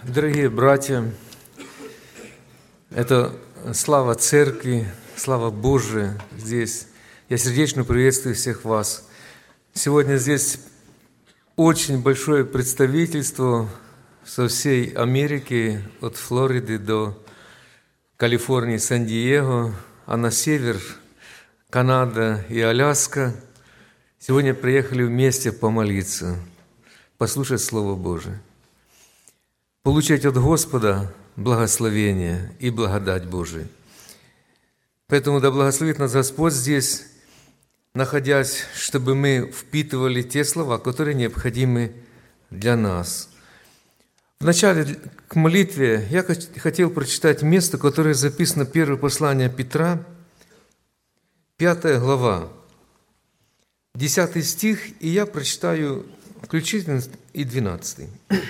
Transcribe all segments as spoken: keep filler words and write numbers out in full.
Дорогие братья, это слава Церкви, слава Божия здесь. Я сердечно приветствую всех вас. Сегодня здесь очень большое представительство со всей Америки, от Флориды до Калифорнии, Сан-Диего, а на север Канада и Аляска. Сегодня приехали вместе помолиться, послушать Слово Божие, получать от Господа благословение и благодать Божию. Поэтому да благословит нас Господь здесь, находясь, чтобы мы впитывали те слова, которые необходимы для нас. Вначале к молитве я хотел прочитать место, которое записано в первое послание Петра, пятая глава, десятый стих, и я прочитаю включительно и двенадцатый.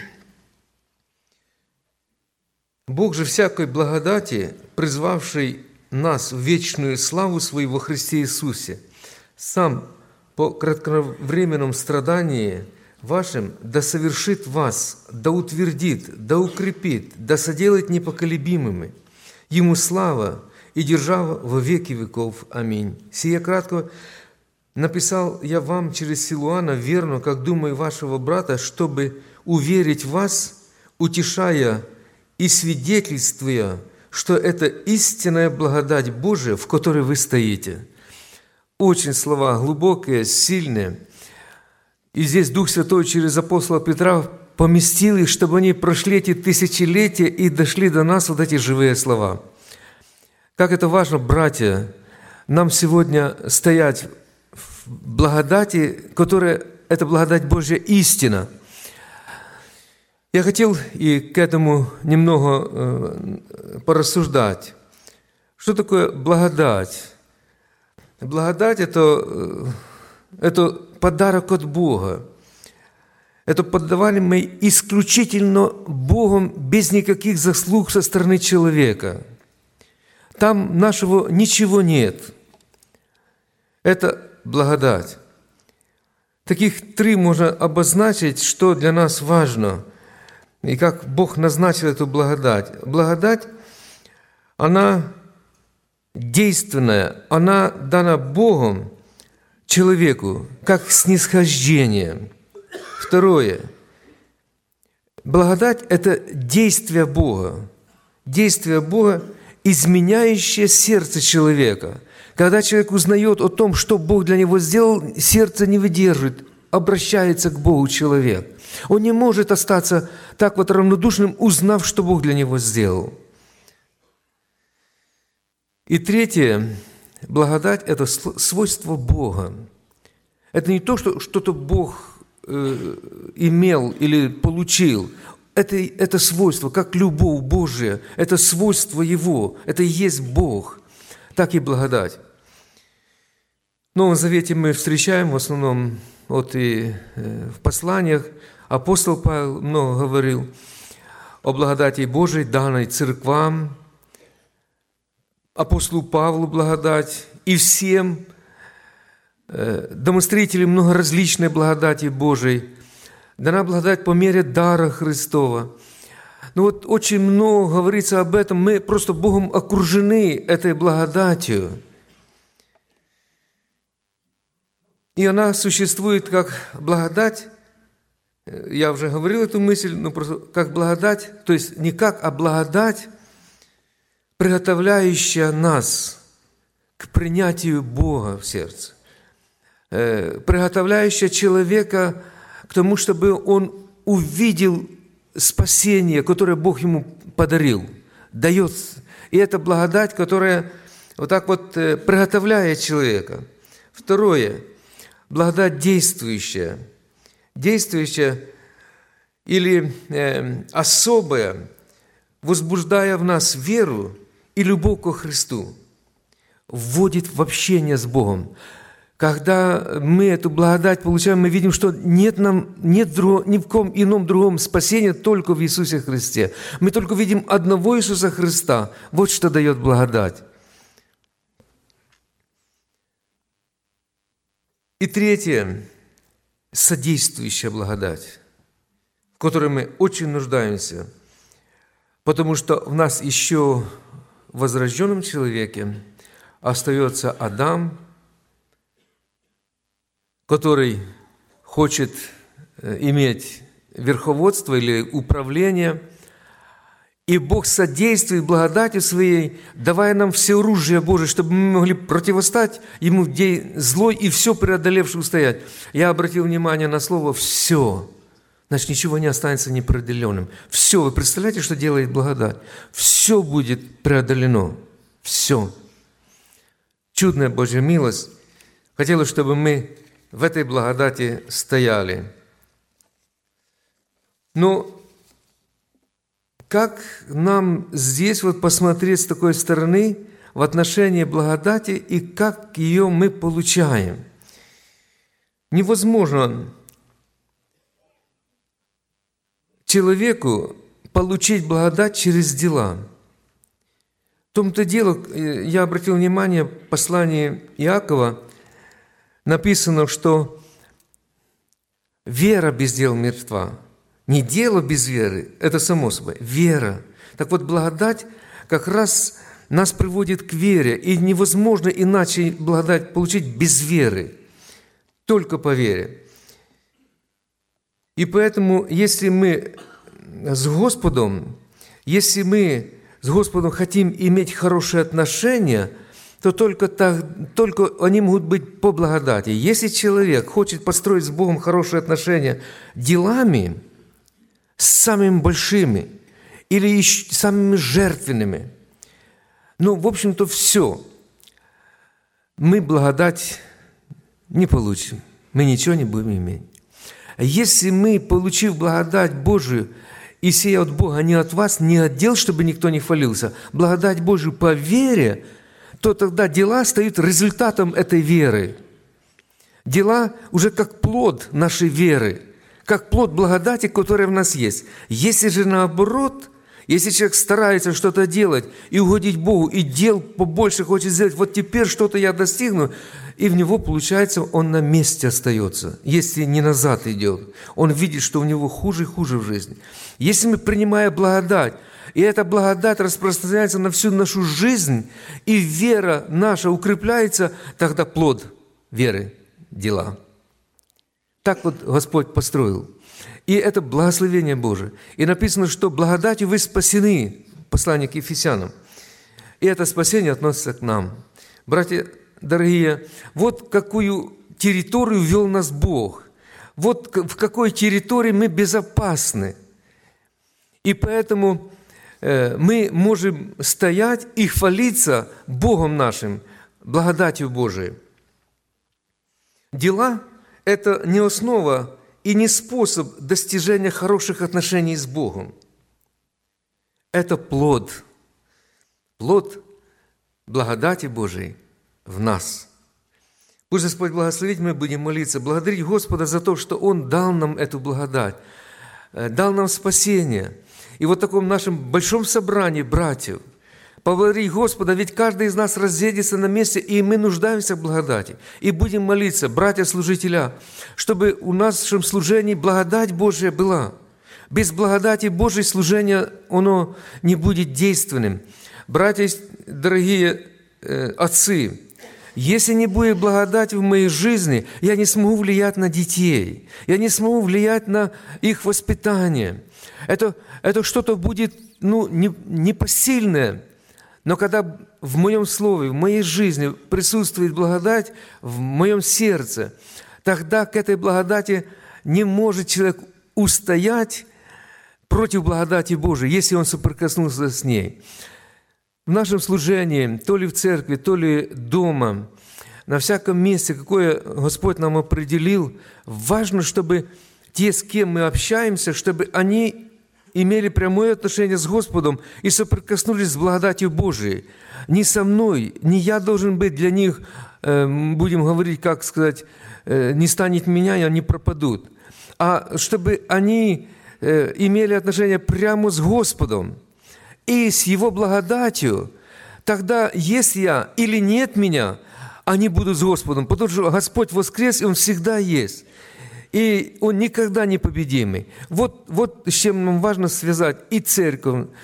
«Бог же всякой благодати, призвавший нас в вечную славу Свою во Христе Иисусе, сам по кратковременном страдании вашим да совершит вас, да утвердит, да укрепит, да соделает непоколебимыми. Ему слава и держава во веки веков. Аминь. Сие кратко написал я вам через Силуана, верно, как думаю, вашего брата, чтобы уверить вас, утешая и свидетельствуя, что это истинная благодать Божия, в которой вы стоите». Очень слова глубокие, сильные. И здесь Дух Святой через апостола Петра поместил их, чтобы они прошли эти тысячелетия и дошли до нас вот эти живые слова. Как это важно, братья, нам сегодня стоять в благодати, которая, это благодать Божья истина. Я хотел и к этому немного э, порассуждать. Что такое благодать? Благодать – это, это подарок от Бога. Это подаваемый исключительно Богом, без никаких заслуг со стороны человека. Там нашего ничего нет. Это благодать. Таких три можно обозначить, что для нас важно – и как Бог назначил эту благодать. Благодать, она действенная, она дана Богом человеку, как снисхождение. Второе. Благодать – это действие Бога. Действие Бога, изменяющее сердце человека. Когда человек узнает о том, что Бог для него сделал, сердце не выдерживает, обращается к Богу человек. Он не может остаться так вот равнодушным, узнав, что Бог для него сделал. И третье, благодать – это свойство Бога. Это не то, что что-то Бог э, имел или получил. Это, это свойство, как любовь Божия, это свойство Его, это и есть Бог. Так и благодать. В Новом Завете мы встречаем в основном, вот и э, в посланиях, апостол Павел много говорил о благодати Божией, данной церквам, апостолу Павлу благодать и всем э, домостроителям много различной благодати Божией. Дана благодать по мере дара Христова. Но вот очень много говорится об этом. Мы просто Богом окружены этой благодатью. И она существует как благодать. Я уже говорил эту мысль, но просто как благодать, то есть не как, а благодать, приготовляющая нас к принятию Бога в сердце, приготовляющая человека к тому, чтобы он увидел спасение, которое Бог ему подарил, дает. И это благодать, которая вот так вот приготовляет человека. Второе, благодать действующая. Действующая или э, особая, возбуждая в нас веру и любовь ко Христу, вводит в общение с Богом. Когда мы эту благодать получаем, мы видим, что нет нам нет друг, ни в ком ином другом спасения, только в Иисусе Христе. Мы только видим одного Иисуса Христа. Вот что дает благодать. И третье. Содействующая благодать, в которой мы очень нуждаемся. Потому что в нас еще, в возрожденном человеке, остается Адам, который хочет иметь верховодство или управление, и Бог содействует благодатью Своей, давая нам все оружие Божие, чтобы мы могли противостать Ему в день злой и все преодолевший устоять. Я обратил внимание на слово «все». Значит, ничего не останется неpreодоленным. Все. Вы представляете, что делает благодать? Все будет преодолено. Все. Чудная Божья милость. Хотелось, чтобы мы в этой благодати стояли. Но как нам здесь вот посмотреть с такой стороны в отношении благодати и как ее мы получаем? Невозможно человеку получить благодать через дела. В том-то дело, я обратил внимание, в послании Иакова написано, что вера без дел мертва. Не дело без веры, это само собой, вера. Так вот, благодать как раз нас приводит к вере, и невозможно иначе благодать получить без веры, только по вере. И поэтому, если мы с Господом, если мы с Господом хотим иметь хорошие отношения, то только, так, только они могут быть по благодати. Если человек хочет построить с Богом хорошие отношения делами, самыми большими или еще самыми жертвенными, ну, в общем-то, все, мы благодать не получим, мы ничего не будем иметь. Если мы, получив благодать Божию, и сия от Бога, не от вас, не от дел, чтобы никто не хвалился, благодать Божию по вере, то тогда дела стают результатом этой веры. Дела уже как плод нашей веры, как плод благодати, которая в нас есть. Если же наоборот, если человек старается что-то делать и угодить Богу, и дел побольше хочет сделать, вот теперь что-то я достигну, и в него, получается, он на месте остается, если не назад идет. Он видит, что у него хуже и хуже в жизни. Если мы принимаем благодать, и эта благодать распространяется на всю нашу жизнь, и вера наша укрепляется, тогда плод веры – дела. Так вот Господь построил. И это благословение Божие. И написано, что благодатью вы спасены, послание к Ефесянам. И это спасение относится к нам. Братья дорогие, вот какую территорию ввел нас Бог. Вот в какой территории мы безопасны. И поэтому мы можем стоять и хвалиться Богом нашим, благодатью Божией. Дела – это не основа и не способ достижения хороших отношений с Богом. Это плод, плод благодати Божией в нас. Пусть Господь благословит, мы будем молиться, благодарить Господа за то, что Он дал нам эту благодать, дал нам спасение. И вот в таком нашем большом собрании братьев, поблагодарить Господа, ведь каждый из нас разъедется на месте, и мы нуждаемся в благодати. И будем молиться, братья-служителя, чтобы в нашем служении благодать Божия была. Без благодати Божьей служение, оно не будет действенным. Братья, дорогие э, отцы, если не будет благодати в моей жизни, я не смогу влиять на детей, я не смогу влиять на их воспитание. Это, это что-то будет ну, не, непосильное. Но когда в моем слове, в моей жизни присутствует благодать, в моем сердце, тогда к этой благодати не может человек устоять против благодати Божией, если он соприкоснулся с ней. В нашем служении, то ли в церкви, то ли дома, на всяком месте, какое Господь нам определил, важно, чтобы те, с кем мы общаемся, чтобы они имели прямое отношение с Господом и соприкоснулись с благодатью Божией. Не со мной, не я должен быть для них, будем говорить, как сказать, не станет меня, и они пропадут. А чтобы они имели отношение прямо с Господом и с Его благодатью, тогда есть я или нет меня, они будут с Господом, потому что Господь воскрес, и Он всегда есть. И Он никогда не победимый. Вот, вот с чем нам важно связать и церковь,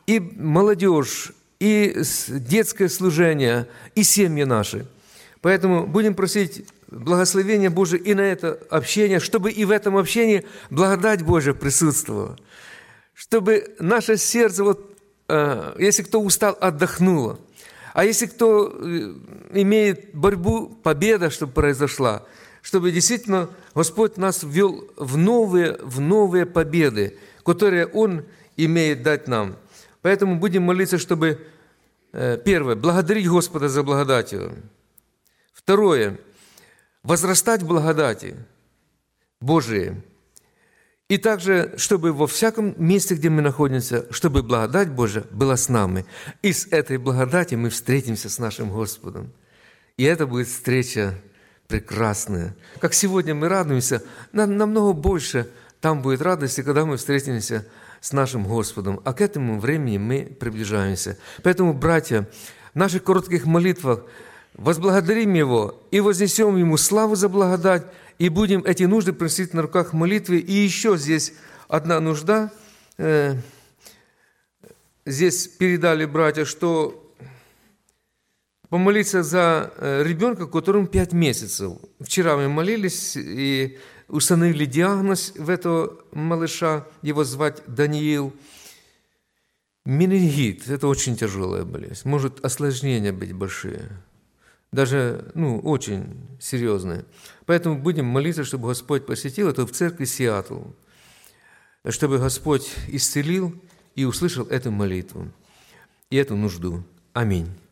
и молодежь, и детское служение, и семьи наши. Поэтому будем просить благословения Божие и на это общение, чтобы и в этом общении благодать Божия присутствовала. Чтобы наше сердце, вот, если кто устал, отдохнуло. А если кто имеет борьбу, победа, чтобы произошла, чтобы действительно Господь нас ввел в новые, в новые победы, которые Он имеет дать нам. Поэтому будем молиться, чтобы, первое, благодарить Господа за благодатью. Второе, возрастать в благодати Божией. И также, чтобы во всяком месте, где мы находимся, чтобы благодать Божия была с нами. И с этой благодати мы встретимся с нашим Господом. И это будет встреча прекрасная. Как сегодня мы радуемся, намного больше там будет радости, когда мы встретимся с нашим Господом. А к этому времени мы приближаемся. Поэтому, братья, в наших коротких молитвах возблагодарим Его и вознесем Ему славу за благодать, и будем эти нужды просить на руках молитвы. И еще здесь одна нужда. Здесь передали братья, что помолиться за ребенка, которому пять месяцев. Вчера мы молились и установили диагноз в этого малыша, его звать Даниил. Менингит – это очень тяжелая болезнь, может осложнения быть большие. Даже, ну, очень серьезные. Поэтому будем молиться, чтобы Господь посетил это в церкви Сиэтл, чтобы Господь исцелил и услышал эту молитву и эту нужду. Аминь.